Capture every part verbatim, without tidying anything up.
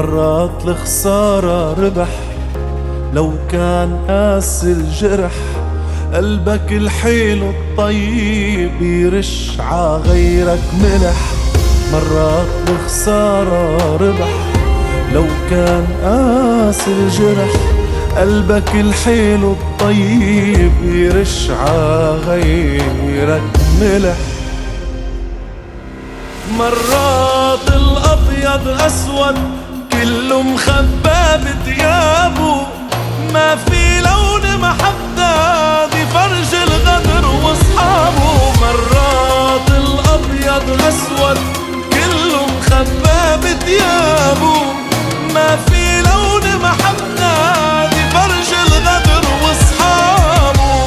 مرات الخسارة ربح لو كان قاسي الجرح. قلبك الحلو الطيب يرش ع غيرك ملح. مرات الخسارة ربح لو كان قاسي الجرح. قلبك الحلو الطيب يرش ع غيرك ملح. مرات الأبيض أسود كله مخبى بتيابه. ما في لون محدد يفرج الغدر واصحابه. مرات الأبيض أسود كله مخبى بتيابه. ما في لون محدد يفرج الغدر واصحابه.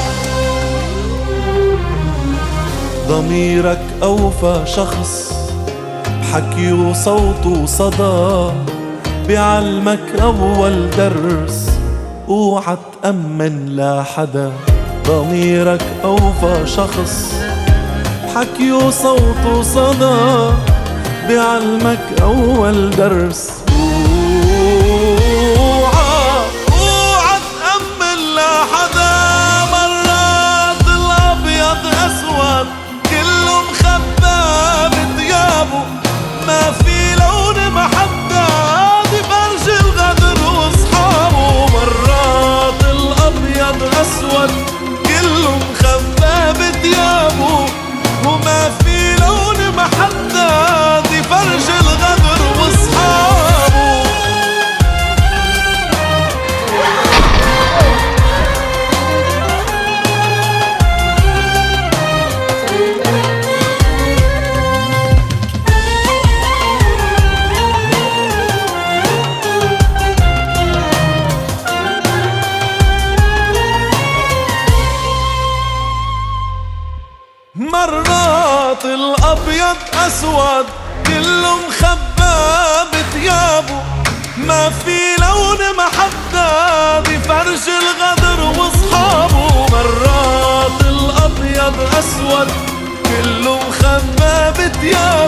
ضميرك أوفى شخص بحكي وصوت وصدى. بعلمك أول درس اوعى تأمن لا حدا. ضميرك أوفى شخص بحكي وصوت وصدى. بعلمك أول درس اوعى اوعى تأمن لا حدا. مرات الأبيض أسود كله مخبى بثيابه. ما في لون محدد يفرج الغدر واصحابه. مرات الأبيض أسود كله مخبى بثيابه. وما في لون محدد يفرج الغدر واصحابه. مرات الأبيض أسود كله مخبى بثيابه. ما في لون محدد يفرج الغدر واصحابه. مرات الأبيض أسود كله مخبى بثيابه.